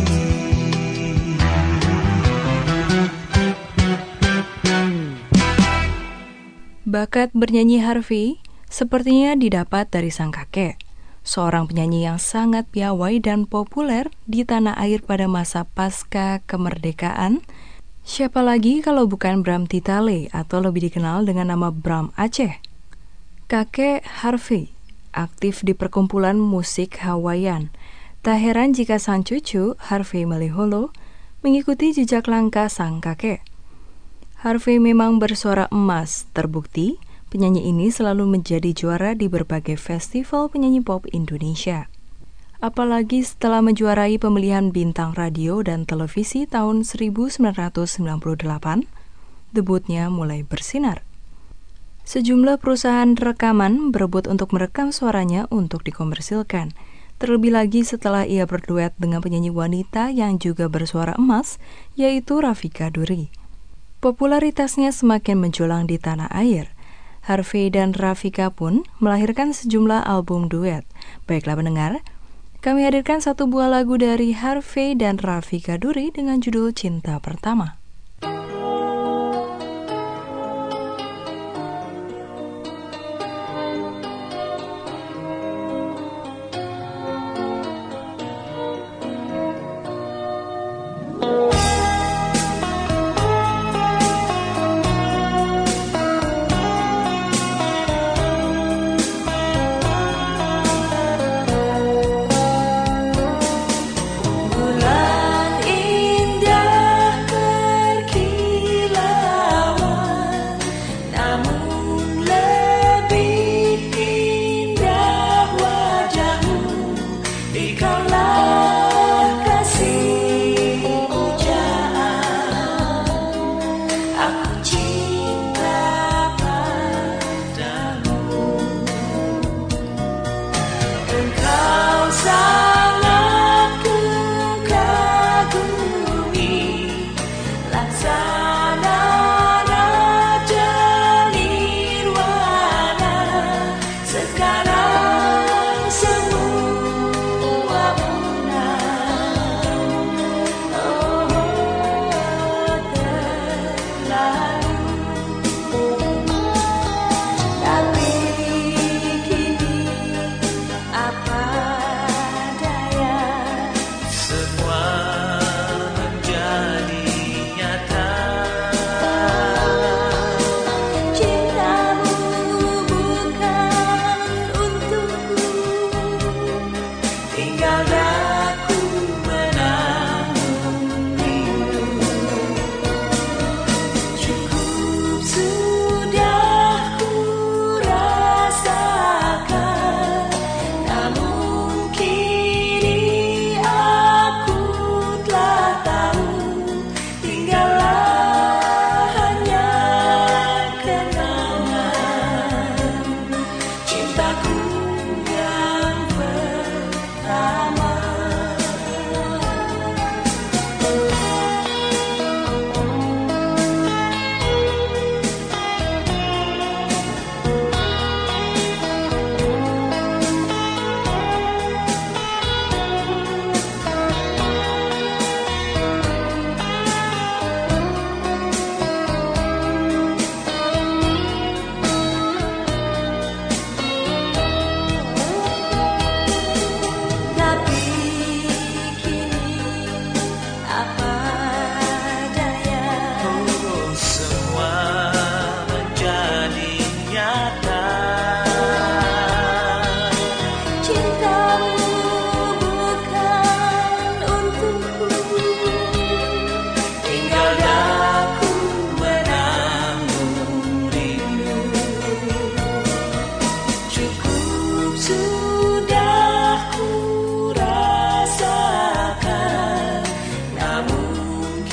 Bakat bernyanyi Harvey sepertinya didapat dari sang kakek, seorang penyanyi yang sangat piawai dan populer di tanah air pada masa pasca kemerdekaan. Siapa lagi kalau bukan Bram Titale atau lebih dikenal dengan nama Bram Aceh. Kakek Harvey aktif di perkumpulan musik Hawaiian. Tak heran jika sang cucu, Harvey Maliholo, mengikuti jejak langkah sang kakek. Harvey memang bersuara emas, terbukti penyanyi ini selalu menjadi juara di berbagai festival penyanyi pop Indonesia. Apalagi setelah menjuarai pemilihan bintang radio dan televisi tahun seribu sembilan ratus sembilan puluh delapan, debutnya mulai bersinar. Sejumlah perusahaan rekaman berebut untuk merekam suaranya untuk dikomersilkan. Terlebih lagi setelah ia berduet dengan penyanyi wanita yang juga bersuara emas, yaitu Rafika Duri. Popularitasnya semakin menjulang di tanah air. Harvey dan Rafika pun melahirkan sejumlah album duet. Baiklah pendengar, kami hadirkan satu buah lagu dari Harvey dan Rafika Duri dengan judul Cinta Pertama. Bulan indah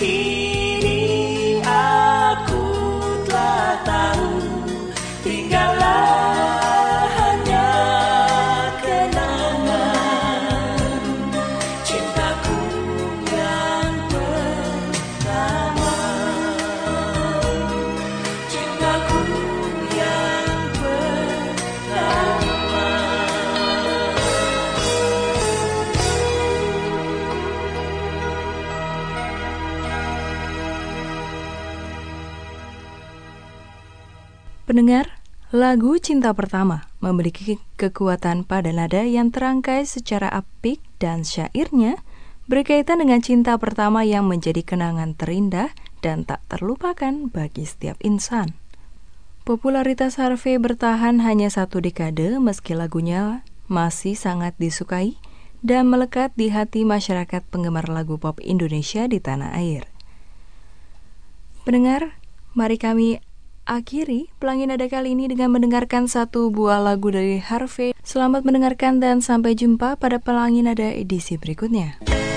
Kini aku telah tahu, tinggallah hanya kenangan cintaku yang pertama, cintaku yang pertama. Pendengar, lagu Cinta Pertama memiliki kekuatan pada nada yang terangkai secara apik dan syairnya berkaitan dengan cinta pertama yang menjadi kenangan terindah dan tak terlupakan bagi setiap insan. Popularitas Harvey bertahan hanya satu dekade meski lagunya masih sangat disukai dan melekat di hati masyarakat penggemar lagu pop Indonesia di tanah air. Pendengar, mari kami akhiri Pelangi Nada kali ini dengan mendengarkan satu buah lagu dari Harvey. Selamat mendengarkan dan sampai jumpa pada Pelangi Nada edisi berikutnya.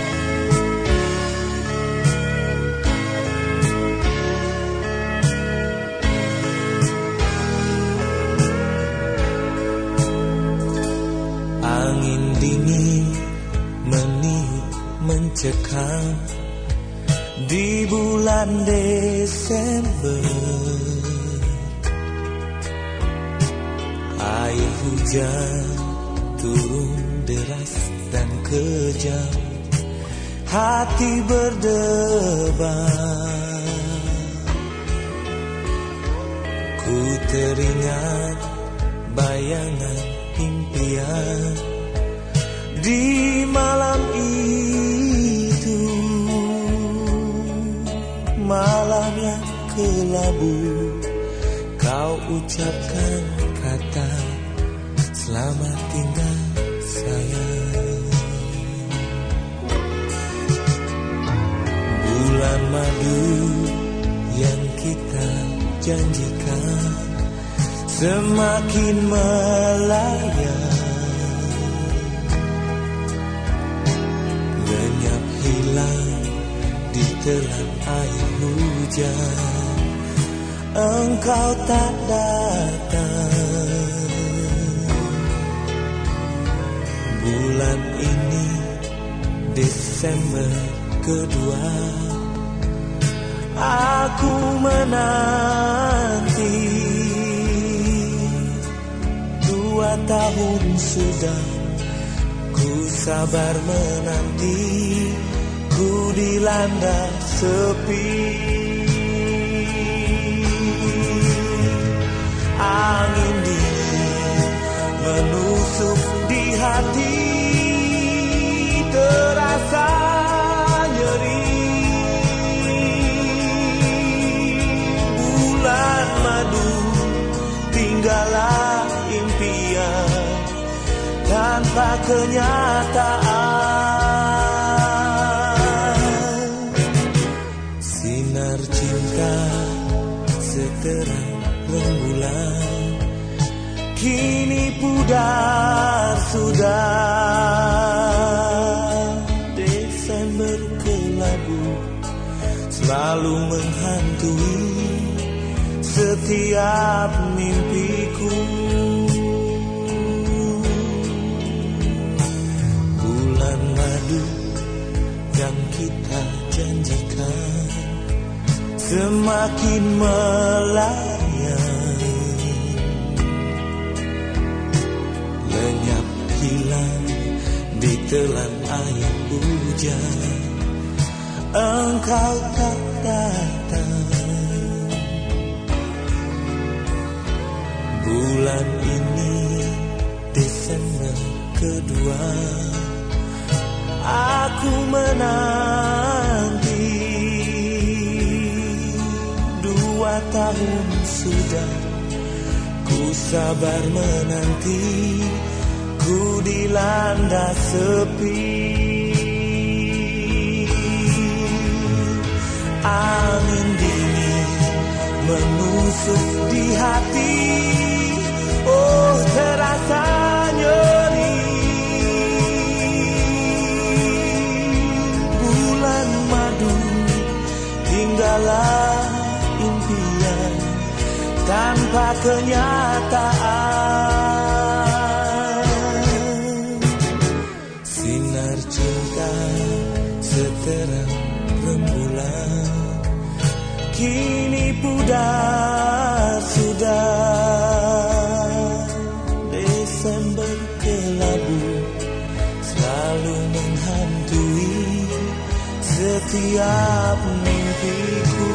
Angin dingin meniup mencekam di bulan Desember. Air hujan turun deras dan kejam, hati berdebar. Ku teringat bayangan impian di malam itu, malam yang kelabu. Kau ucapkan kata selamat tinggal sayang. Bulan madu yang kita janjikan semakin melayang, lenyap hilang di telan air hujan. Engkau tak datang. Bulan ini Desember kedua, aku menanti. Dua tahun sudah ku sabar menanti, ku dilanda sepi. Angin dingin menusuk di hati, terasa nyeri. Bulan madu tinggallah impian tanpa kenyataan. Sinar cinta seterang rembulan kini pudar sudah. Desember kelabu selalu menghantui setiap mimpiku. Bulan madu yang kita janjikan semakin melayang, lenyap hilang di telan air hujan. Engkau tak datang. Bulan ini Desember kedua, aku menanti. Dua tahun sudah ku sabar menanti, ku dilanda sepi. Angin dingin menusuk di hati, oh terasa nyeri. Bulan madu tanpa kenyataan. Sinar cinta seterang rembulan kini pudar sudah. Desember kelabu selalu menghantui setiap mimpiku.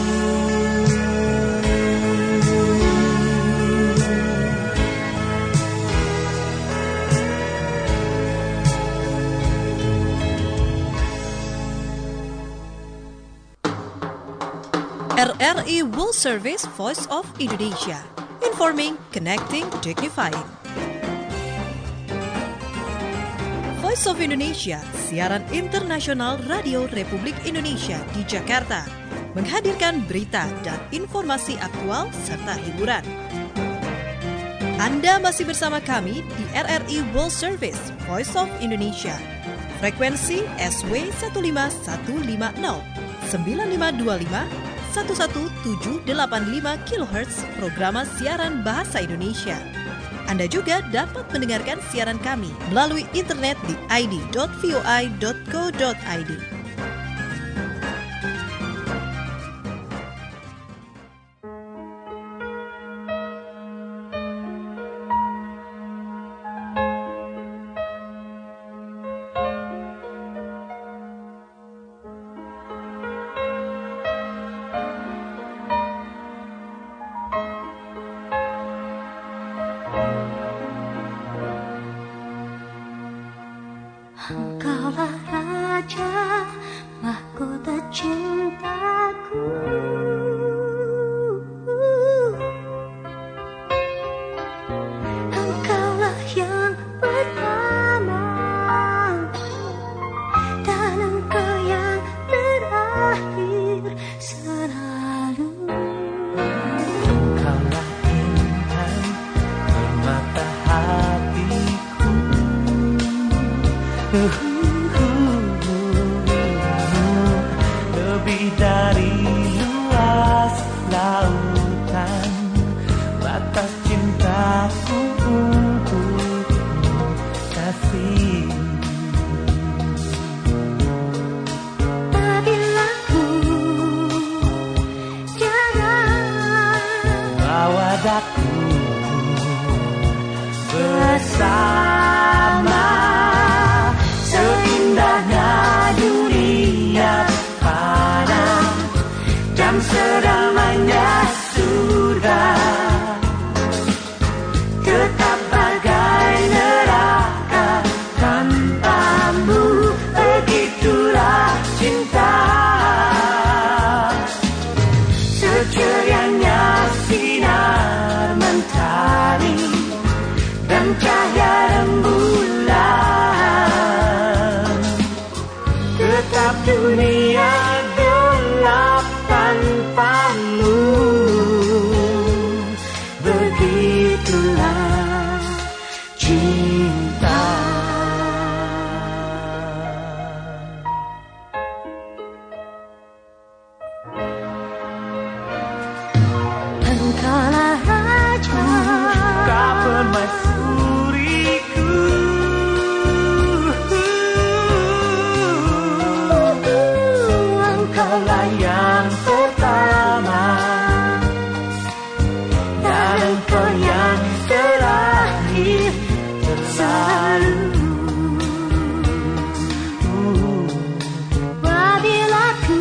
R R I World Service Voice of Indonesia. Informing, connecting, dignifying. Voice of Indonesia, siaran internasional Radio Republik Indonesia di Jakarta, menghadirkan berita dan informasi aktual serta hiburan. Anda masih bersama kami di R R I World Service Voice of Indonesia. Frekuensi S W satu lima satu lima nol, sembilan lima dua lima, satu satu tujuh delapan lima kilohertz programa siaran bahasa Indonesia. Anda juga dapat mendengarkan siaran kami melalui internet di i d dot voi dot co dot i d. Engkaulah Raja, mahkota cintaku. Engkaulah yang pertama dan Engkau yang terakhir selalu. Engkaulah intan permata hatiku. Lebih dari luas lautan, batas cintaku untukmu kasih. Apabila ku jalan, bawa daku bersama. Seindahnya dunia fana dan seramanya surga, tetap bagai neraka tanpamu, begitulah cinta. Secerianya sinar mentari dan cahaya rembulan, tetap dunia gelap tanpamu, begitulah cinta. Engkaulah Raja, Kau permaisuriku. Engkaulah yang pertama dan Engkau yang terakhir selalu. apabila ku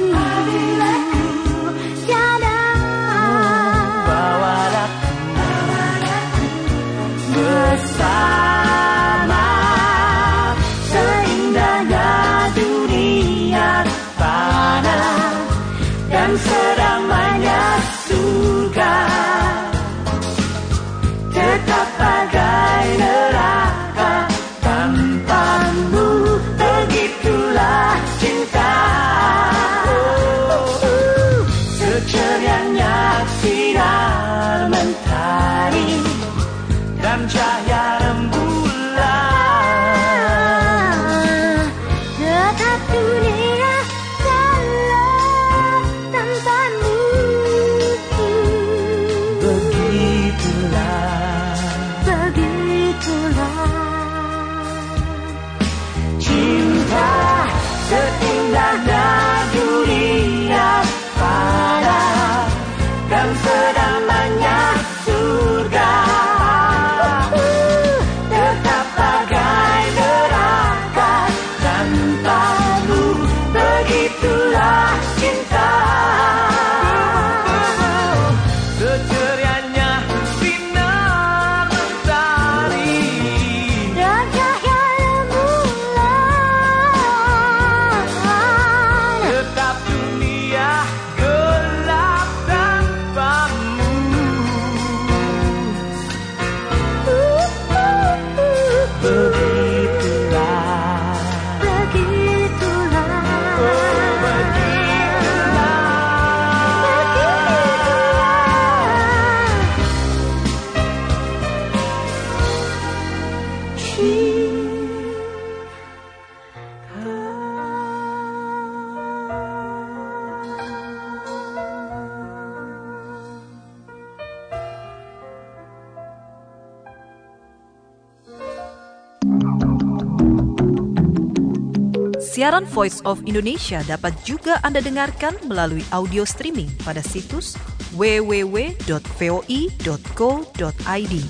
tiada, Bawa aku bersama. Seindahnya dunia fana Siaran Voice of Indonesia dapat juga Anda dengarkan melalui audio streaming pada situs w w w dot v o i dot co dot i d.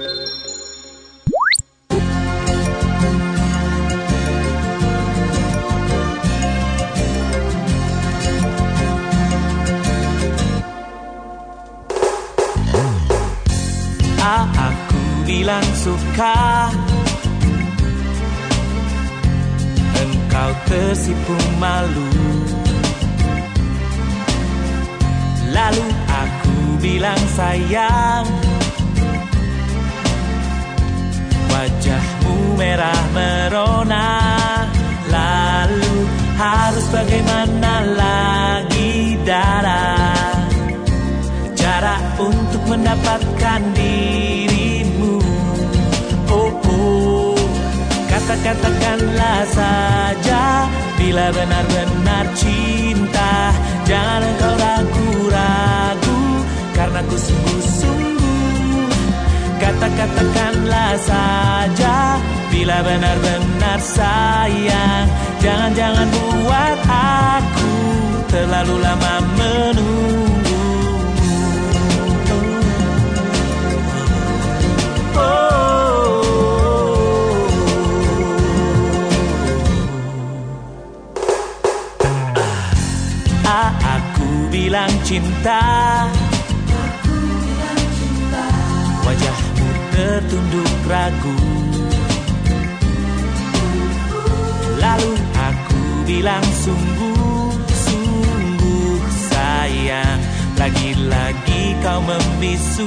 Aku bilang suka, engkau tersipu malu. Lalu aku bilang sayang, wajahmu merah merona. Lalu harus bagaimana lagi darah, cara untuk mendapatkan dirimu. Oh, oh, kata-katakanlah saja bila benar-benar cinta. Jangan engkau ragu-ragu, karena ku sungguh-sungguh. Kata-katakanlah saja bila benar-benar sayang. Jangan-jangan buat aku terlalu lama menunggu. Aku bilang cinta, aku bilang cinta. Wajahmu tertunduk ragu. Lalu aku bilang sungguh-sungguh sayang. Lagi-lagi kau membisu.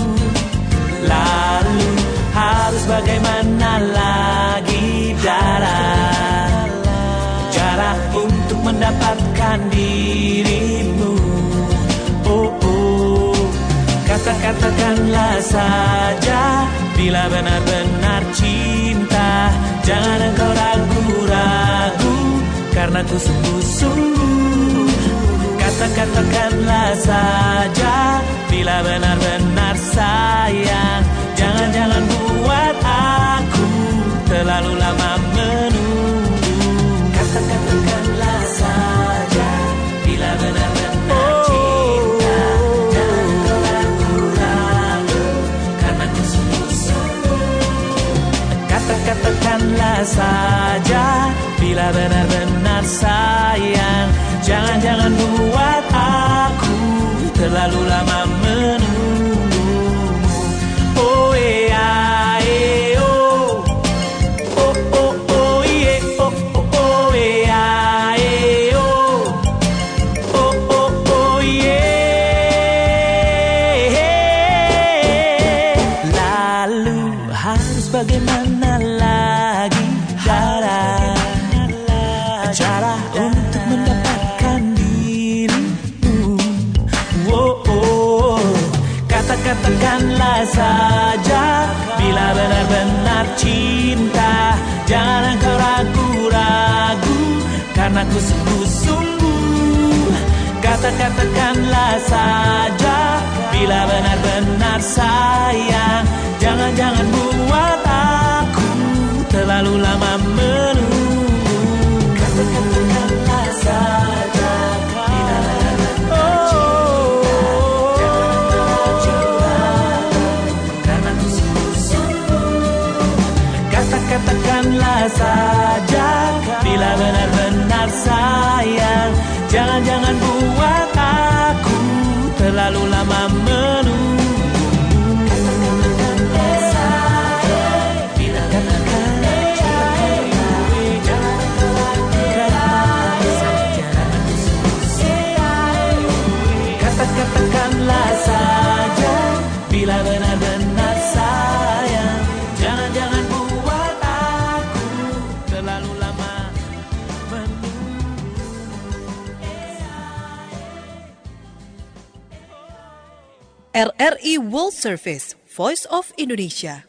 Lalu harus bagaimana lagi darah, cara untuk mendapatkan dirimu. Oh, oh, kata-katakanlah saja bila benar-benar cinta. Jangan engkau ragu-ragu, karena ku sungguh-sungguh. Kata-katakanlah saja bila benar-benar sayang. Jangan-jangan buat aku terlalu lama menunggu. Kata-katakanlah saja bila benar-benar cinta. Jangan engkau ragu-ragu, karena ku sungguh-sungguh. Kata-katakanlah saja bila benar-benar sayang. Jangan-jangan buat aku terlalu lama menunggu. Oh yeah, eh, oh. Oh, oh, oh, yeah, oh, oh, oh, yeah, eh, oh. Oh, oh, oh, yeah. Lalu harus bagaimana lagi darah, cara untuk mendapatkan dirimu. Oh, oh, kata-katakanlah saja bila benar-benar cinta. Jangan engkau ragu-ragu, karena ku sungguh-sungguh. Kata-katakanlah saja bila benar-benar sayang. Jangan-jangan buat aku terlalu lama menunggu. Kata-katakanlah saja bila benar-benar cinta. Jangan engkau ragu-ragu, karena ku sungguh-sungguh. Kata-katakanlah saja bila benar-benar sayang. Jangan-jangan buat aku terlalu lama menunggu. Katakanlah saja bila benar-benar sayang. Jangan-jangan buat aku terlalu lama menunggu. R R I World Service, Voice of Indonesia.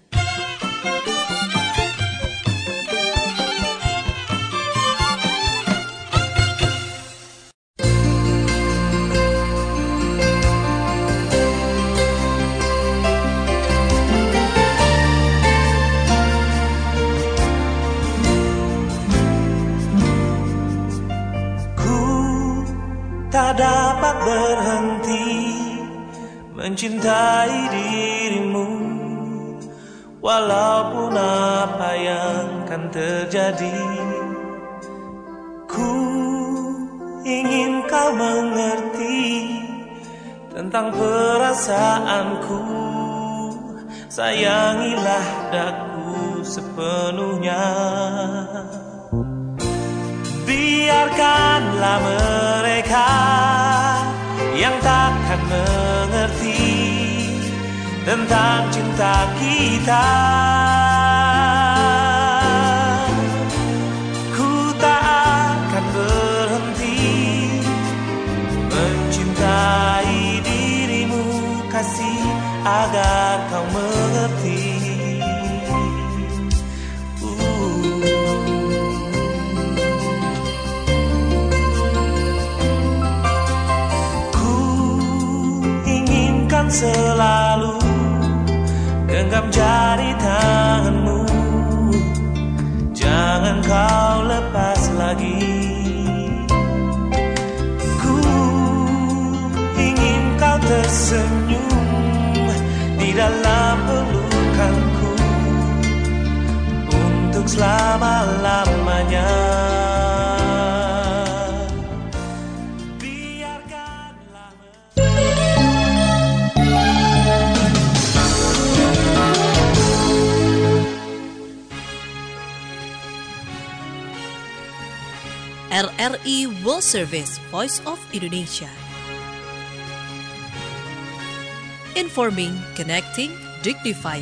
tak dapat berhenti mencintai dirimu, walaupun apa yang kan terjadi. Ku ingin kau mengerti tentang perasaanku, sayangilah daku sepenuhnya. Biarkanlah mereka yang takkan mengerti tentang cinta kita. Ku tak akan berhenti mencintai dirimu, kasih, agar kau mengerti. Selalu genggam jari tanganmu, jangan kau lepas lagi. Ku ingin kau tersenyum di dalam pelukanku untuk selama-lamanya. R R I World Service, Voice of Indonesia. Informing, connecting, dignifying.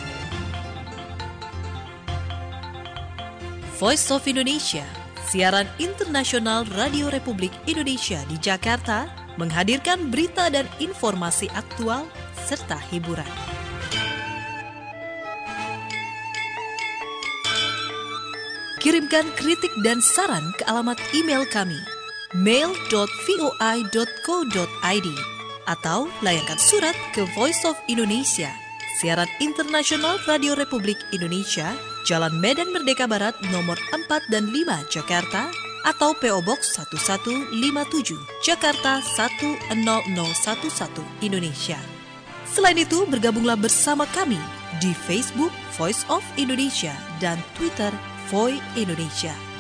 Voice of Indonesia, siaran internasional Radio Republik Indonesia di Jakarta, menghadirkan berita dan informasi aktual serta hiburan. Kirimkan kritik dan saran ke alamat email kami mail dot voi dot co dot id atau layangkan surat ke Voice of Indonesia, siaran internasional Radio Republik Indonesia, Jalan Medan Merdeka Barat nomor empat dan lima Jakarta, atau P O Box satu satu lima tujuh Jakarta satu nol nol satu satu Indonesia. Selain itu, bergabunglah bersama kami di Facebook Voice of Indonesia dan Twitter Voi Indonesia.